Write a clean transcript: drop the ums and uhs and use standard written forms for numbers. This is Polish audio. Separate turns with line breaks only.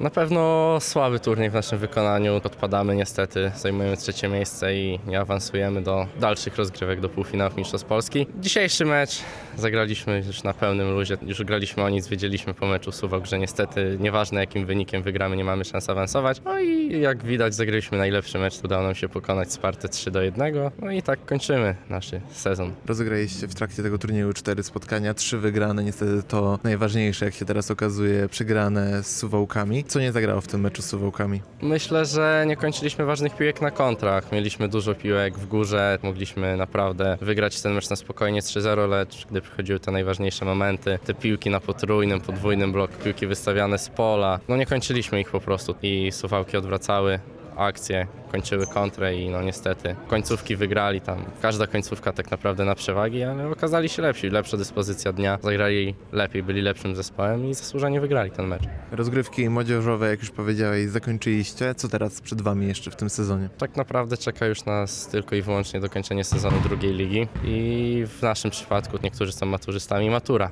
Na pewno słaby turniej w naszym wykonaniu. Odpadamy niestety, zajmujemy 3. miejsce i nie awansujemy do dalszych rozgrywek, do półfinałów Mistrzostw Polski. Dzisiejszy mecz zagraliśmy już na pełnym luzie. Już graliśmy o nic, wiedzieliśmy po meczu Suwałk, że niestety nieważne jakim wynikiem wygramy, nie mamy szans awansować. No i jak widać zagraliśmy najlepszy mecz, udało nam się pokonać Spartę 3-1. No i tak kończymy nasz sezon.
Rozegraliście w trakcie tego turnieju 4 spotkania, 3 wygrane, niestety to najważniejsze, jak się teraz okazuje, przegrane z Suwałkami. Co nie zagrało w tym meczu z Suwałkami?
Myślę, że nie kończyliśmy ważnych piłek na kontrach. Mieliśmy dużo piłek w górze, mogliśmy naprawdę wygrać ten mecz na spokojnie 3-0, lecz gdy przychodziły te najważniejsze momenty, te piłki na potrójnym, podwójnym bloku, piłki wystawiane z pola, no nie kończyliśmy ich po prostu i Suwałki odwracały akcje, kończyły kontrę i no niestety końcówki wygrali tam. Każda końcówka tak naprawdę na przewagi, ale okazali się lepsi. Lepsza dyspozycja dnia, zagrali lepiej, byli lepszym zespołem i zasłużenie wygrali ten mecz.
Rozgrywki młodzieżowe, jak już powiedziałeś, zakończyliście. Co teraz przed wami jeszcze w tym sezonie?
Tak naprawdę czeka już nas tylko i wyłącznie dokończenie sezonu 2. ligi i w naszym przypadku niektórzy są maturzystami, matura.